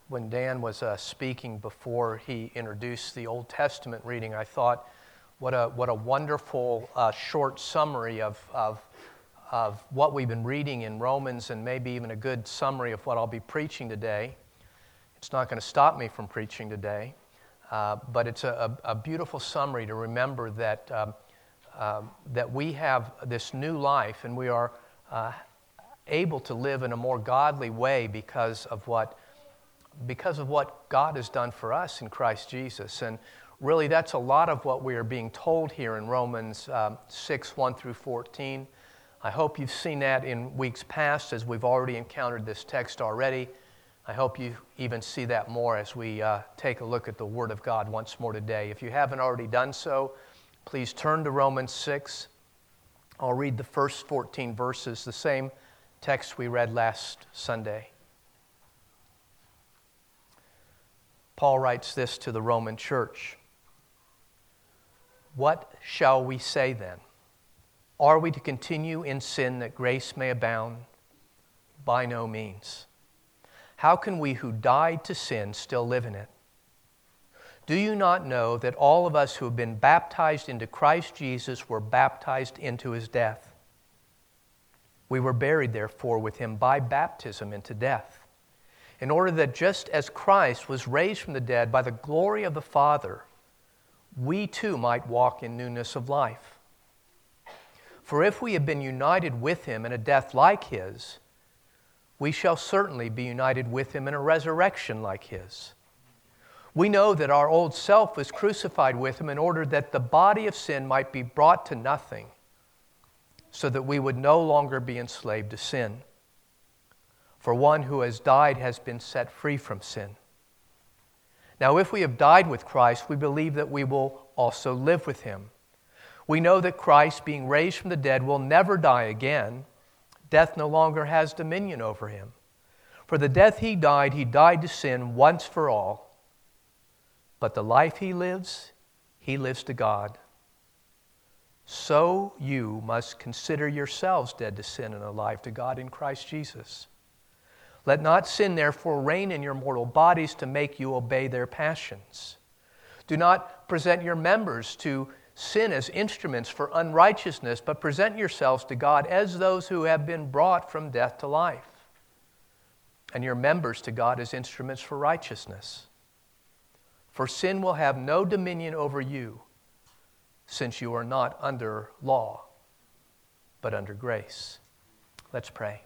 when Dan was speaking before he introduced the Old Testament reading, I thought, what a wonderful short summary of what we've been reading in Romans, and maybe even a good summary of what I'll be preaching today. It's not going to stop me from preaching today, but it's a beautiful summary to remember that we have this new life, and we are able to live in a more godly way because of what God has done for us in Christ Jesus. And really, that's a lot of what we are being told here in Romans 6, 1 through 14. I hope you've seen that in weeks past as we've already encountered this text already. I hope you even see that more as we take a look at the Word of God once more today. If you haven't already done so, please turn to Romans 6. I'll read the first 14 verses, the same text we read last Sunday. Paul writes this to the Roman church. What shall we say then? Are we to continue in sin that grace may abound? By no means. How can we who died to sin still live in it? Do you not know that all of us who have been baptized into Christ Jesus were baptized into his death? We were buried, therefore, with him by baptism into death, in order that just as Christ was raised from the dead by the glory of the Father, we too might walk in newness of life. For if we have been united with him in a death like his, we shall certainly be united with him in a resurrection like his. We know that our old self was crucified with him in order that the body of sin might be brought to nothing, so that we would no longer be enslaved to sin. For one who has died has been set free from sin. Now, if we have died with Christ, we believe that we will also live with him. We know that Christ, being raised from the dead, will never die again. Death no longer has dominion over him. For the death he died to sin once for all. But the life he lives to God. So you must consider yourselves dead to sin and alive to God in Christ Jesus. Let not sin therefore reign in your mortal bodies to make you obey their passions. Do not present your members to sin as instruments for unrighteousness, but present yourselves to God as those who have been brought from death to life, and your members to God as instruments for righteousness. For sin will have no dominion over you, since you are not under law, but under grace. Let's pray.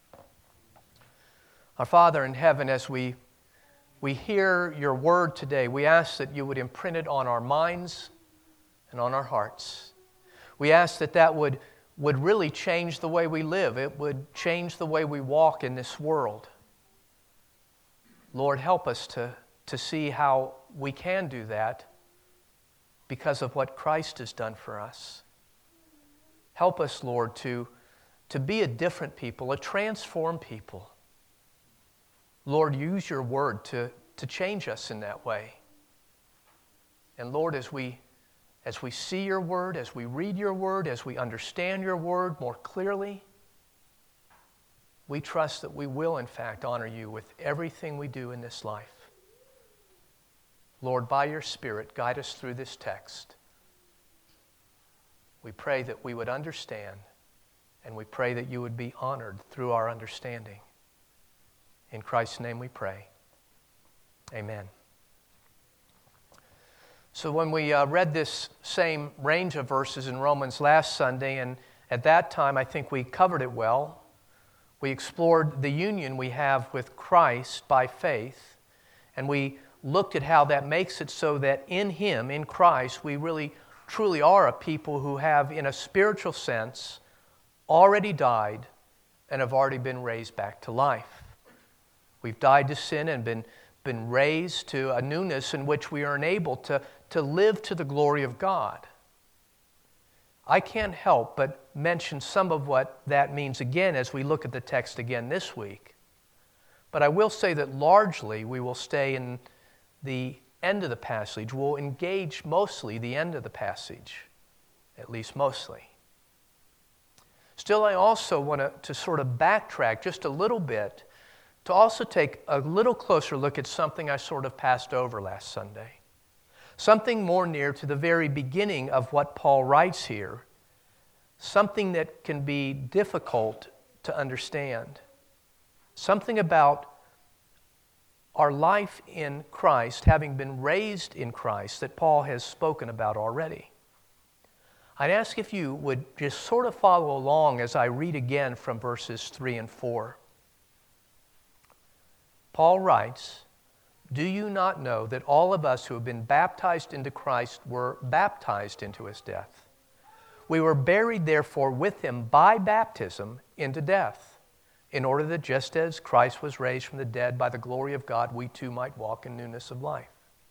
Our Father in heaven, as we hear your word today, we ask that you would imprint it on our minds and on our hearts. We ask that would really change the way we live. It would change the way we walk in this world. Lord, help us to see how we can do that because of what Christ has done for us. Help us, Lord, to be a different people, a transformed people. Lord, use your word to change us in that way. And Lord, as we see your word, as we read your word, as we understand your word more clearly, we trust that we will, in fact, honor you with everything we do in this life. Lord, by your Spirit, guide us through this text. We pray that we would understand, and we pray that you would be honored through our understanding. In Christ's name we pray. Amen. So when we read this same range of verses in Romans last Sunday, and at that time I think we covered it well, we explored the union we have with Christ by faith, and we looked at how that makes it so that in him, in Christ, we really truly are a people who have, in a spiritual sense, already died and have already been raised back to life. We've died to sin and been raised to a newness in which we are enabled to live to the glory of God. I can't help but mention some of what that means again as we look at the text again this week. But I will say that largely we will stay in the end of the passage. We'll engage mostly the end of the passage, at least mostly. Still, I also want to sort of backtrack just a little bit to also take a little closer look at something I sort of passed over last Sunday. Something more near to the very beginning of what Paul writes here. Something that can be difficult to understand. Something about our life in Christ, having been raised in Christ, that Paul has spoken about already. I'd ask if you would just sort of follow along as I read again from verses 3 and 4. Paul writes, "Do you not know that all of us who have been baptized into Christ were baptized into his death? We were buried, therefore, with him by baptism into death, in order that just as Christ was raised from the dead by the glory of God, we too might walk in newness of life."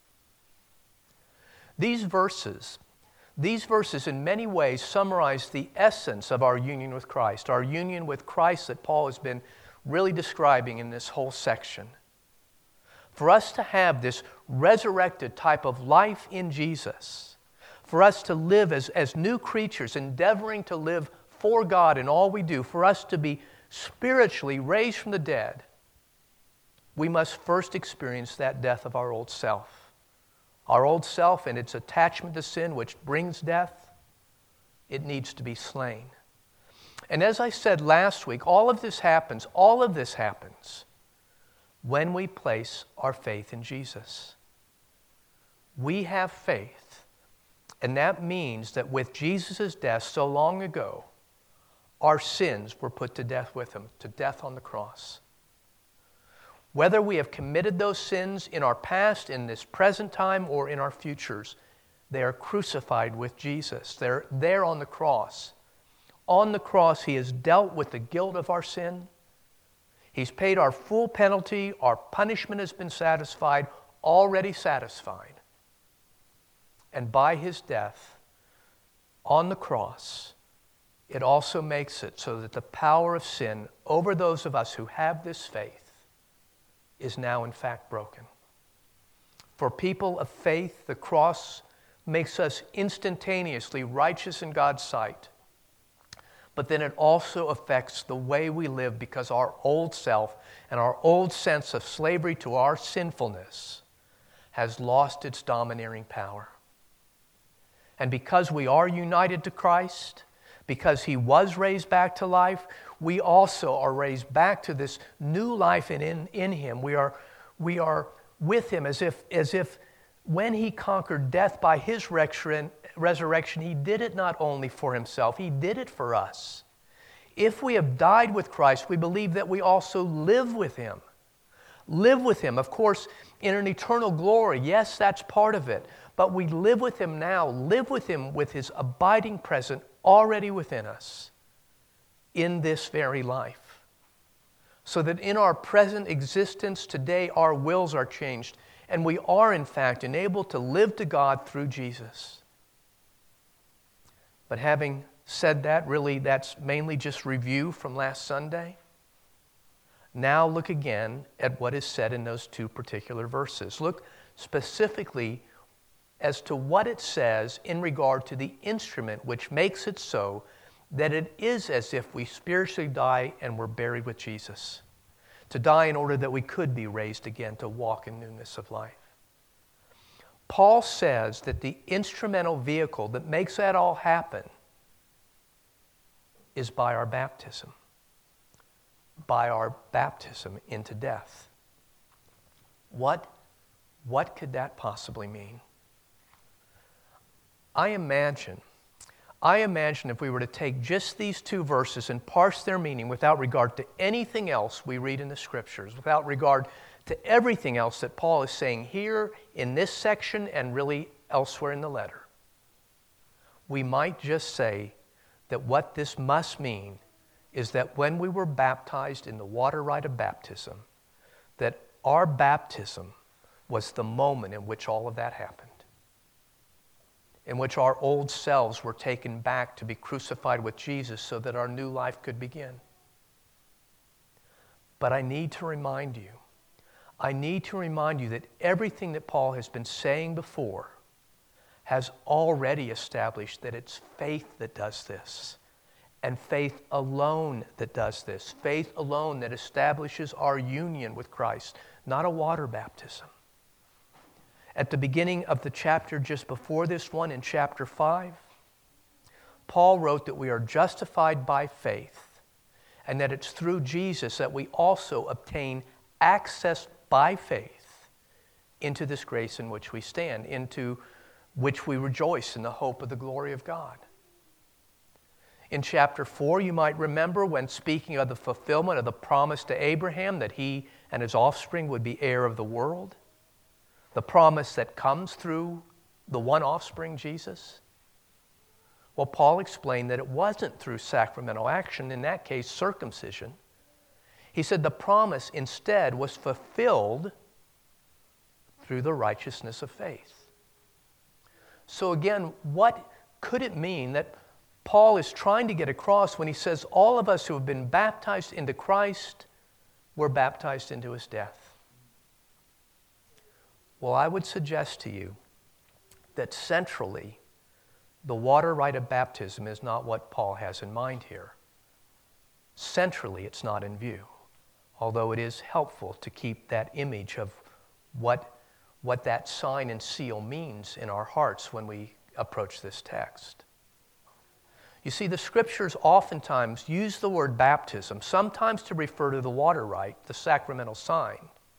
These verses in many ways summarize the essence of our union with Christ that Paul has been really describing in this whole section. For us to have this resurrected type of life in Jesus, for us to live as new creatures, endeavoring to live for God in all we do, for us to be spiritually raised from the dead, we must first experience that death of our old self. Our old self and its attachment to sin, which brings death, it needs to be slain. And as I said last week, all of this happens when we place our faith in Jesus. We have faith, and that means that with Jesus' death so long ago, our sins were put to death with him, to death on the cross. Whether we have committed those sins in our past, in this present time, or in our futures, they are crucified with Jesus. They're there on the cross. On the cross, he has dealt with the guilt of our sin. He's paid our full penalty. Our punishment has been satisfied, already satisfied. And by his death on the cross, it also makes it so that the power of sin over those of us who have this faith is now in fact broken. For people of faith, the cross makes us instantaneously righteous in God's sight. But then it also affects the way we live, because our old self and our old sense of slavery to our sinfulness has lost its domineering power. And because we are united to Christ, because he was raised back to life, we also are raised back to this new life in him. We are with him as if when he conquered death by his resurrection, he did it not only for himself, he did it for us. If we have died with Christ, we believe that we also live with him. Live with him, of course, in an eternal glory. Yes, that's part of it. But we live with him now, live with him with his abiding presence already within us in this very life. So that in our present existence today, our wills are changed, and we are, in fact, enabled to live to God through Jesus. But having said that, really, that's mainly just review from last Sunday. Now look again at what is said in those two particular verses. Look specifically as to what it says in regard to the instrument which makes it so that it is as if we spiritually die and were buried with Jesus. To die in order that we could be raised again to walk in newness of life. Paul says that the instrumental vehicle that makes that all happen is by our baptism. By our baptism into death. What could that possibly mean? I imagine if we were to take just these two verses and parse their meaning without regard to anything else we read in the Scriptures, without regard to everything else that Paul is saying here in this section and really elsewhere in the letter, we might just say that what this must mean is that when we were baptized in the water rite of baptism, that our baptism was the moment in which all of that happened. In which our old selves were taken back to be crucified with Jesus so that our new life could begin. But I need to remind you that everything that Paul has been saying before has already established that it's faith that does this. and faith alone that does this. Faith alone that establishes our union with Christ, not a water baptism. At the beginning of the chapter just before this one, in chapter 5, Paul wrote that we are justified by faith and that it's through Jesus that we also obtain access by faith into this grace in which we stand, into which we rejoice in the hope of the glory of God. In chapter 4, you might remember when speaking of the fulfillment of the promise to Abraham that he and his offspring would be heir of the world, the promise that comes through the one offspring, Jesus. Well, Paul explained that it wasn't through sacramental action, in that case, circumcision. He said the promise instead was fulfilled through the righteousness of faith. So again, what could it mean that Paul is trying to get across when he says all of us who have been baptized into Christ were baptized into his death? Well, I would suggest to you that centrally, the water rite of baptism is not what Paul has in mind here. Centrally, it's not in view, although it is helpful to keep that image of what that sign and seal means in our hearts when we approach this text. You see, the Scriptures oftentimes use the word baptism, sometimes to refer to the water rite, the sacramental sign,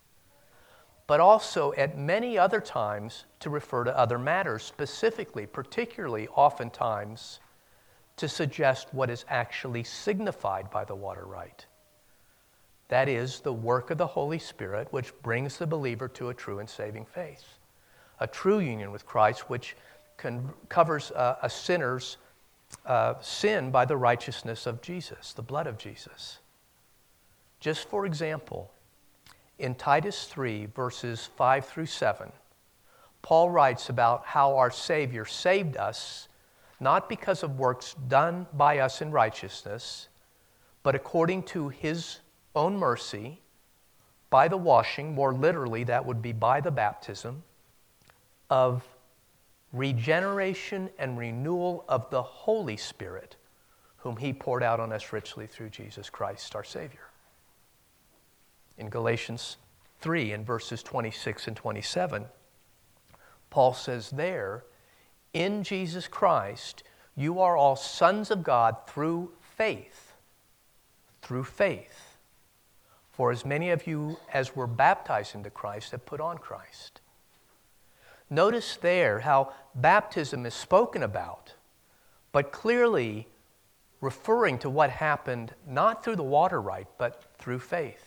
but also at many other times to refer to other matters, specifically, particularly oftentimes, to suggest what is actually signified by the water rite. That is, the work of the Holy Spirit, which brings the believer to a true and saving faith, a true union with Christ, which covers a sinner's sin by the righteousness of Jesus, the blood of Jesus. Just for example, in Titus 3, verses 5 through 7, Paul writes about how our Savior saved us, not because of works done by us in righteousness, but according to his own mercy, by the washing, more literally that would be by the baptism, of regeneration and renewal of the Holy Spirit, whom he poured out on us richly through Jesus Christ, our Savior. In Galatians 3, in verses 26 and 27, Paul says there, in Jesus Christ, you are all sons of God through faith. Through faith. For as many of you as were baptized into Christ have put on Christ. Notice there how baptism is spoken about, but clearly referring to what happened not through the water rite, but through faith.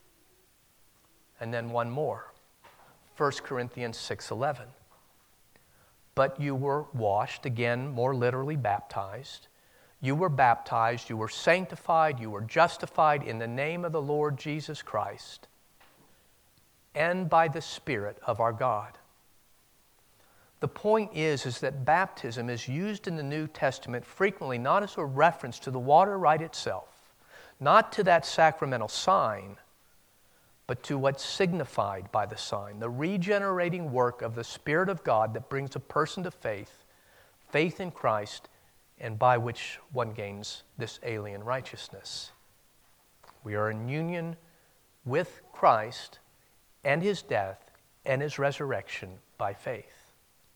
And then one more, 1 Corinthians 6:11. But you were washed, again, more literally baptized. You were baptized, you were sanctified, you were justified in the name of the Lord Jesus Christ and by the Spirit of our God. The point is that baptism is used in the New Testament frequently not as a reference to the water rite itself, not to that sacramental sign, but to what's signified by the sign, the regenerating work of the Spirit of God that brings a person to faith, faith in Christ, and by which one gains this alien righteousness. We are in union with Christ and his death and his resurrection by faith.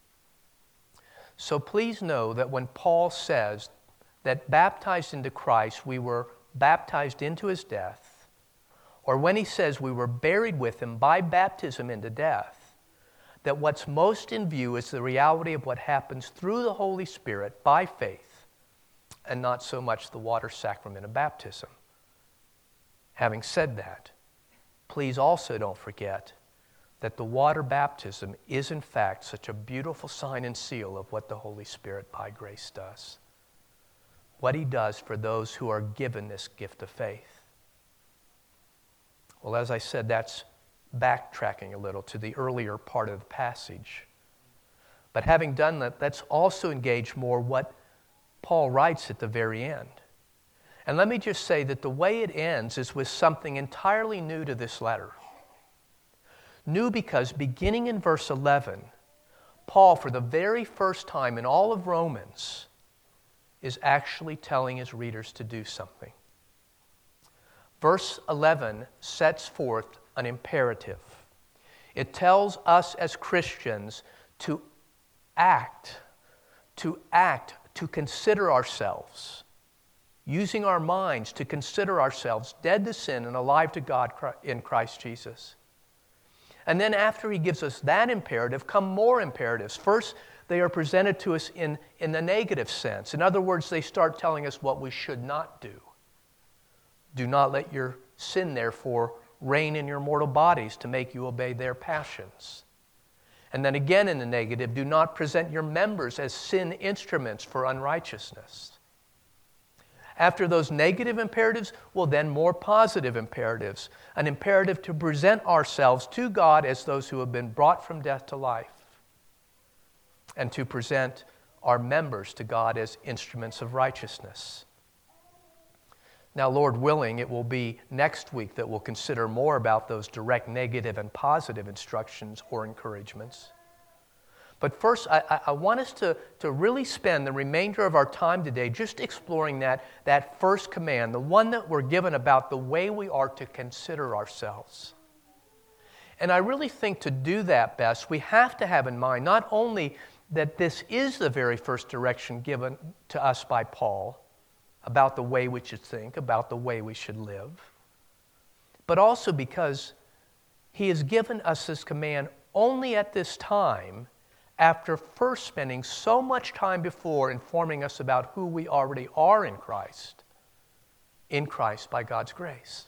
So please know that when Paul says that baptized into Christ, we were baptized into his death, or when he says we were buried with him by baptism into death, that what's most in view is the reality of what happens through the Holy Spirit by faith, and not so much the water sacrament of baptism. Having said that, please also don't forget that the water baptism is in fact such a beautiful sign and seal of what the Holy Spirit by grace does. What he does for those who are given this gift of faith. Well, as I said, that's backtracking a little to the earlier part of the passage. But having done that, let's also engage more what Paul writes at the very end. And let me just say that the way it ends is with something entirely new to this letter. New because beginning in verse 11, Paul, for the very first time in all of Romans, is actually telling his readers to do something. Verse 11 sets forth an imperative. It tells us as Christians to act, to consider ourselves, using our minds to consider ourselves dead to sin and alive to God in Christ Jesus. And then after he gives us that imperative, come more imperatives. First, they are presented to us in the negative sense. In other words, they start telling us what we should not do. Do not let your sin, therefore, reign in your mortal bodies to make you obey their passions. And then again in the negative, do not present your members as sin instruments for unrighteousness. After those negative imperatives, well then more positive imperatives. An imperative to present ourselves to God as those who have been brought from death to life. And to present our members to God as instruments of righteousness. Now, Lord willing, it will be next week that we'll consider more about those direct negative and positive instructions or encouragements. But first, I want us to really spend the remainder of our time today just exploring that first command, the one that we're given about the way we are to consider ourselves. And I really think to do that best, we have to have in mind not only that this is the very first direction given to us by Paul, about the way we should think, about the way we should live, but also because he has given us this command only at this time after first spending so much time before informing us about who we already are in Christ by God's grace.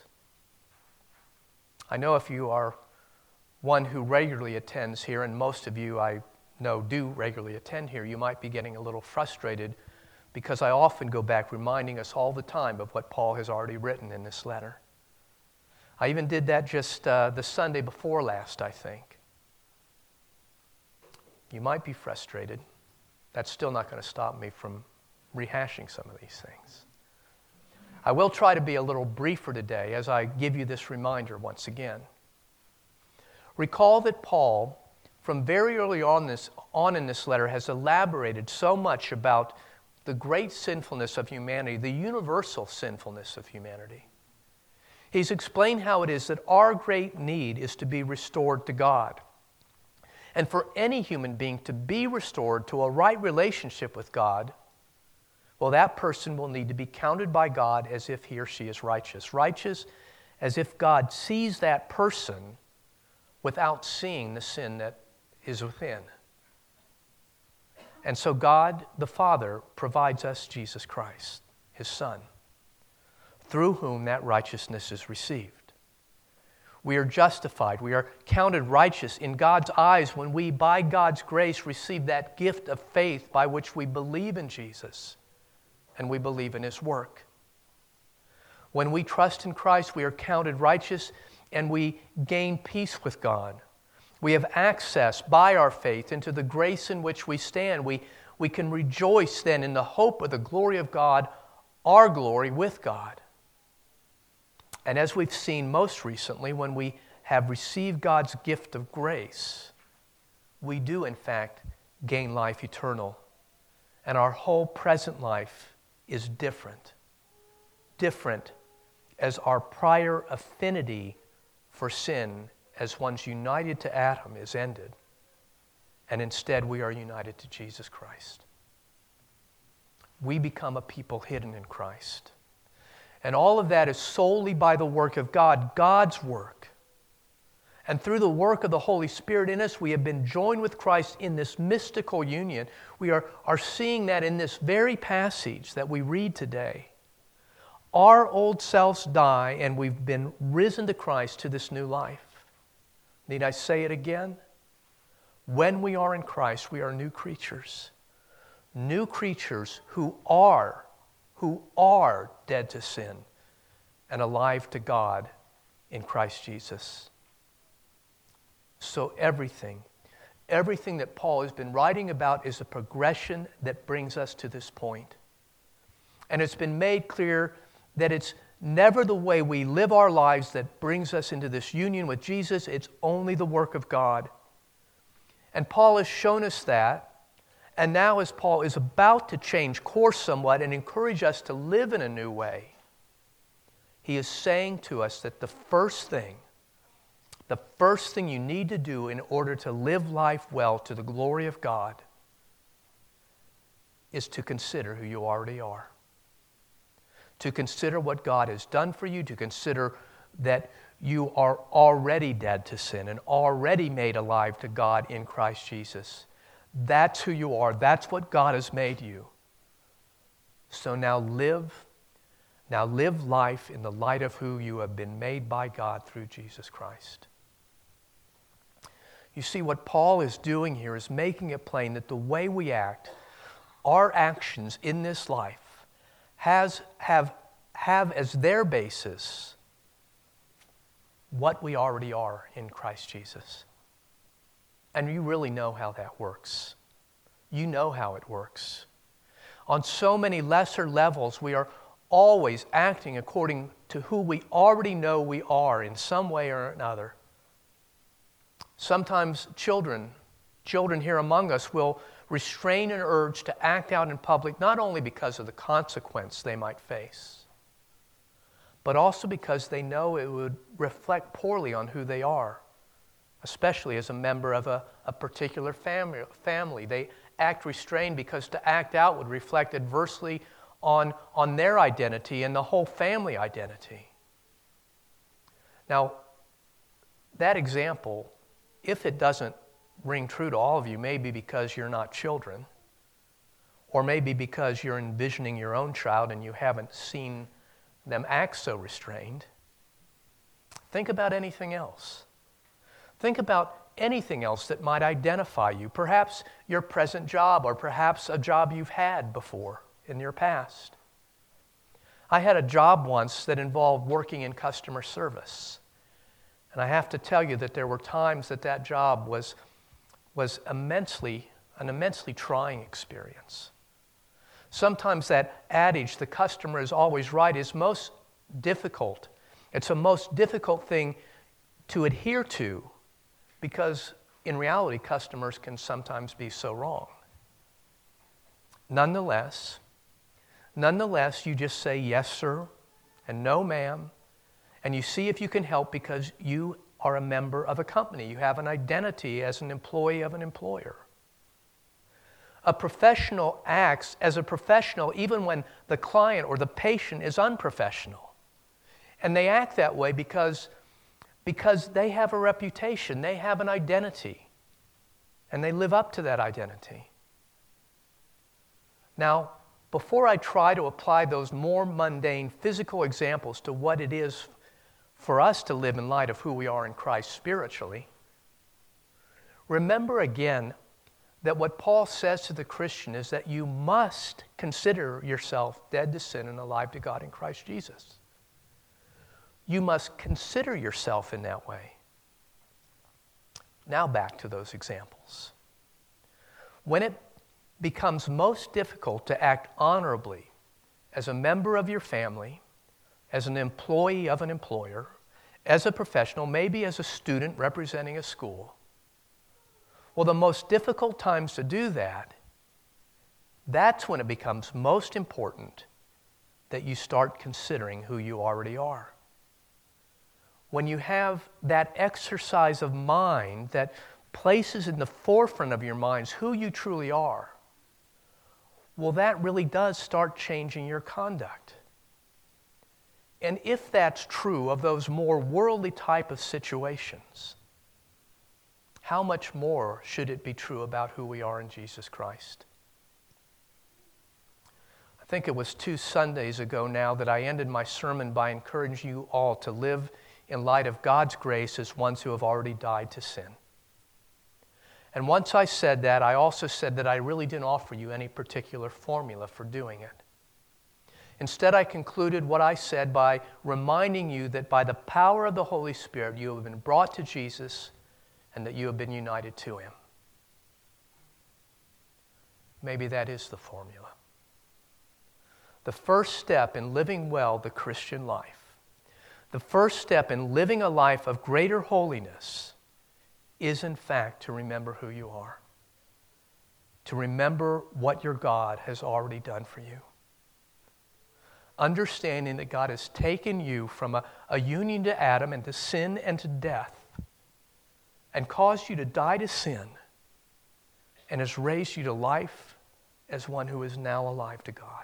I know if you are one who regularly attends here, and most of you I know do regularly attend here, you might be getting a little frustrated because I often go back reminding us all the time of what Paul has already written in this letter. I even did that just the Sunday before last, I think. You might be frustrated. That's still not going to stop me from rehashing some of these things. I will try to be a little briefer today as I give you this reminder once again. Recall that Paul, from very early on in this letter, has elaborated so much about the great sinfulness of humanity, the universal sinfulness of humanity. He's explained how it is that our great need is to be restored to God. And for any human being to be restored to a right relationship with God, well, that person will need to be counted by God as if he or she is righteous. Righteous as if God sees that person without seeing the sin that is within. And so God, the Father, provides us Jesus Christ, His Son, through whom that righteousness is received. We are justified. We are counted righteous in God's eyes when we, by God's grace, receive that gift of faith by which we believe in Jesus and we believe in His work. When we trust in Christ, we are counted righteous and we gain peace with God. We have access by our faith into the grace in which we stand. We can rejoice then in the hope of the glory of God, our glory with God. And as we've seen most recently, when we have received God's gift of grace, we do in fact gain life eternal. And our whole present life is different. Different as our prior affinity for sin as one's united to Adam is ended, and instead we are united to Jesus Christ. We become a people hidden in Christ. And all of that is solely by the work of God, God's work. And through the work of the Holy Spirit in us, we have been joined with Christ in this mystical union. We are seeing that in this very passage that we read today. Our old selves die, and we've been risen to Christ to this new life. Need I say it again? When we are in Christ, we are new creatures. New creatures who are dead to sin and alive to God in Christ Jesus. So everything that Paul has been writing about is a progression that brings us to this point. And it's been made clear that it's never the way we live our lives that brings us into this union with Jesus. It's only the work of God. And Paul has shown us that. And now as Paul is about to change course somewhat and encourage us to live in a new way, he is saying to us that the first thing you need to do in order to live life well to the glory of God is to consider who you already are. To consider what God has done for you, to consider that you are already dead to sin and already made alive to God in Christ Jesus. That's who you are. That's what God has made you. So now live life in the light of who you have been made by God through Jesus Christ. You see, what Paul is doing here is making it plain that the way we act, our actions in this life, have as their basis what we already are in Christ Jesus. And you really know how that works. You know how it works. On so many lesser levels, we are always acting according to who we already know we are in some way or another. Sometimes children here among us will restrain an urge to act out in public, not only because of the consequence they might face, but also because they know it would reflect poorly on who they are, especially as a member of a particular family. They act restrained because to act out would reflect adversely on their identity and the whole family identity. Now, that example, if it doesn't ring true to all of you, maybe because you're not children, or maybe because you're envisioning your own child and you haven't seen them act so restrained. Think about anything else. Think about anything else that might identify you. Perhaps your present job, or perhaps a job you've had before in your past. I had a job once that involved working in customer service. And I have to tell you that there were times that job was an immensely trying experience. Sometimes that adage, the customer is always right, is most difficult. It's a most difficult thing to adhere to because in reality, customers can sometimes be so wrong. Nonetheless, you just say yes, sir, and no, ma'am, and you see if you can help because you are a member of a company. You have an identity as an employee of an employer. A professional acts as a professional even when the client or the patient is unprofessional. And they act that way because they have a reputation, they have an identity, and they live up to that identity. Now, before I try to apply those more mundane physical examples to what it is for us to live in light of who we are in Christ spiritually, remember again that what Paul says to the Christian is that you must consider yourself dead to sin and alive to God in Christ Jesus. You must consider yourself in that way. Now back to those examples. When it becomes most difficult to act honorably as a member of your family, as an employee of an employer, as a professional, maybe as a student representing a school, well, the most difficult times to do that, that's when it becomes most important that you start considering who you already are. When you have that exercise of mind that places in the forefront of your minds who you truly are, well, that really does start changing your conduct. And if that's true of those more worldly type of situations, how much more should it be true about who we are in Jesus Christ? I think it was 2 Sundays ago now that I ended my sermon by encouraging you all to live in light of God's grace as ones who have already died to sin. And once I said that, I also said that I really didn't offer you any particular formula for doing it. Instead, I concluded what I said by reminding you that by the power of the Holy Spirit, you have been brought to Jesus and that you have been united to Him. Maybe that is the formula. The first step in living well the Christian life, the first step in living a life of greater holiness is in fact to remember who you are. to remember what your God has already done for you. Understanding that God has taken you from a union to Adam and to sin and to death and caused you to die to sin and has raised you to life as one who is now alive to God.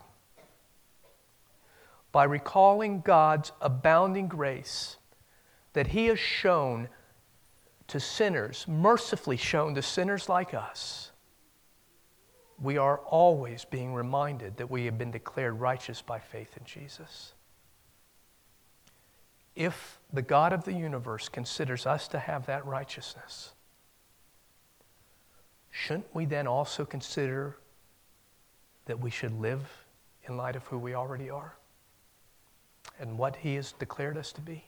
By recalling God's abounding grace that He has shown to sinners, mercifully shown to sinners like us, we are always being reminded that we have been declared righteous by faith in Jesus. If the God of the universe considers us to have that righteousness, shouldn't we then also consider that we should live in light of who we already are and what He has declared us to be?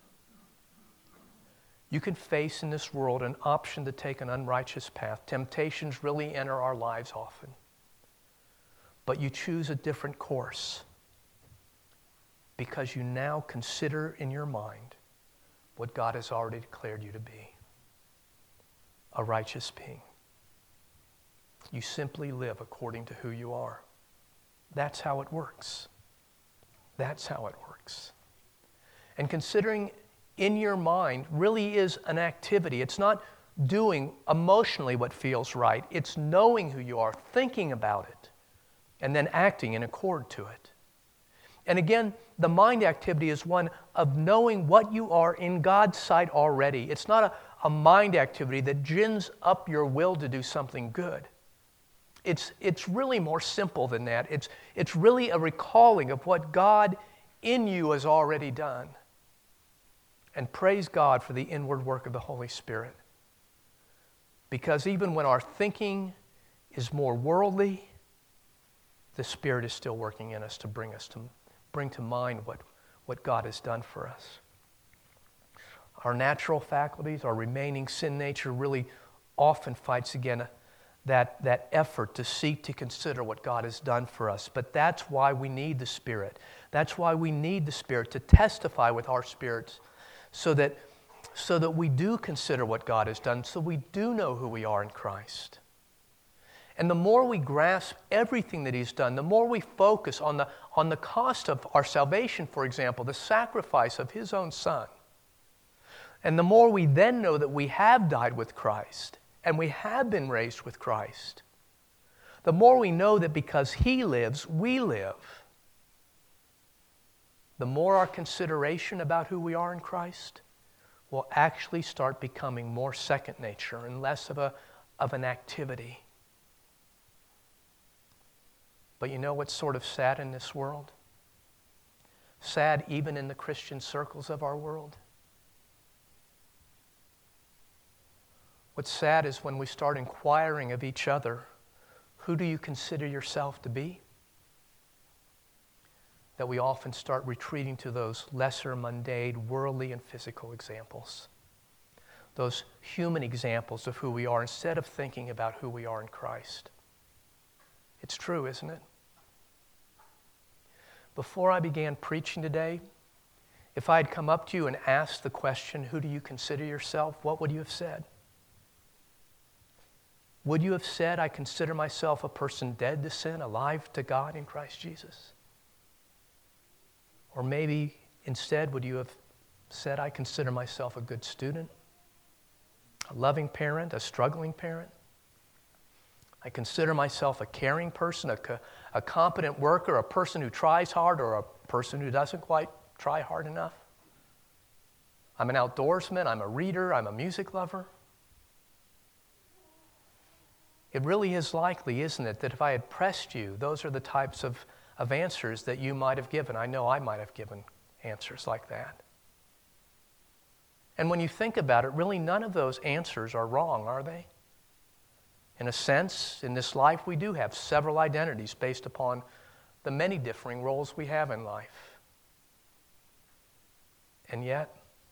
You can face in this world an option to take an unrighteous path. Temptations really enter our lives often. But you choose a different course because you now consider in your mind what God has already declared you to be, a righteous being. You simply live according to who you are. That's how it works. That's how it works. And considering in your mind really is an activity. It's not doing emotionally what feels right. It's knowing who you are, thinking about it, and then acting in accord to it. And again, the mind activity is one of knowing what you are in God's sight already. It's not a mind activity that gins up your will to do something good. It's really more simple than that. It's really a recalling of what God in you has already done. And praise God for the inward work of the Holy Spirit. Because even when our thinking is more worldly, the Spirit is still working in us to bring to mind what God has done for us. Our natural faculties, our remaining sin nature really often fights against that effort to seek to consider what God has done for us. But that's why we need the Spirit. That's why we need the Spirit to testify with our spirits so that we do consider what God has done, so we do know who we are in Christ. And the more we grasp everything that He's done, the more we focus on the cost of our salvation, for example, the sacrifice of His own Son. And the more we then know that we have died with Christ and we have been raised with Christ, the more we know that because He lives, we live, the more our consideration about who we are in Christ will actually start becoming more second nature and less of an activity. But you know what's sort of sad in this world? Sad even in the Christian circles of our world? What's sad is when we start inquiring of each other, who do you consider yourself to be? That we often start retreating to those lesser, mundane, worldly, and physical examples. Those human examples of who we are instead of thinking about who we are in Christ. It's true, isn't it? Before I began preaching today, if I had come up to you and asked the question, who do you consider yourself? What would you have said? Would you have said, I consider myself a person dead to sin, alive to God in Christ Jesus? Or maybe instead, would you have said, I consider myself a good student, a loving parent, a struggling parent? I consider myself a caring person, a competent worker, a person who tries hard, or a person who doesn't quite try hard enough. I'm an outdoorsman, I'm a reader, I'm a music lover. It really is likely, isn't it, that if I had pressed you, those are the types of answers that you might have given. I know I might have given answers like that. And when you think about it, really none of those answers are wrong, are they? In a sense, in this life, we do have several identities based upon the many differing roles we have in life. And yet,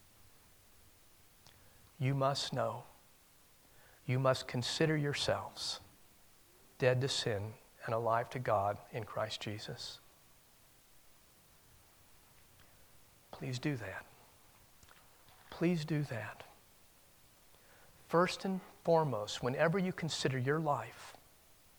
you must know, you must consider yourselves dead to sin and alive to God in Christ Jesus. Please do that. Please do that. First and foremost, whenever you consider your life,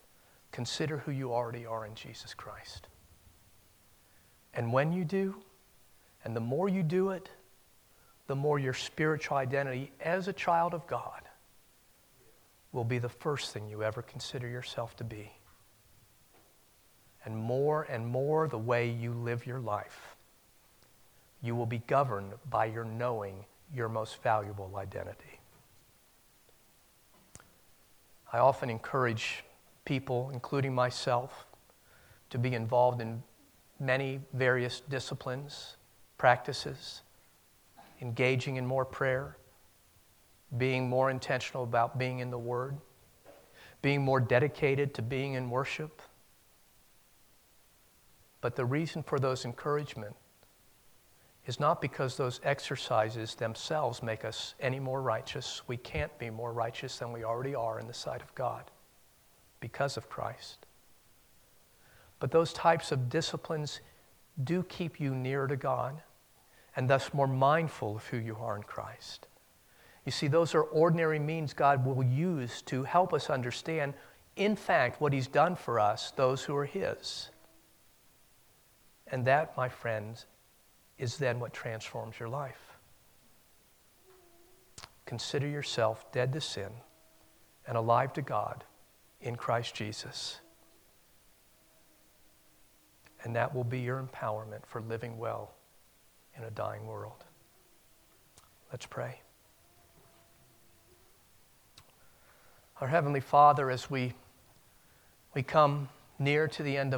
consider who you already are in Jesus Christ. And when you do, and the more you do it, the more your spiritual identity as a child of God will be the first thing you ever consider yourself to be. And more the way you live your life, you will be governed by your knowing your most valuable identity. I often encourage people, including myself, to be involved in many various disciplines, practices, engaging in more prayer, being more intentional about being in the Word, being more dedicated to being in worship. But the reason for those encouragement is not because those exercises themselves make us any more righteous. We can't be more righteous than we already are in the sight of God because of Christ. But those types of disciplines do keep you nearer to God and thus more mindful of who you are in Christ. You see, those are ordinary means God will use to help us understand, in fact, what He's done for us, those who are His. And that, my friends, is then what transforms your life. Consider yourself dead to sin and alive to God in Christ Jesus. And that will be your empowerment for living well in a dying world. Let's pray. Our Heavenly Father, as we come near to the end of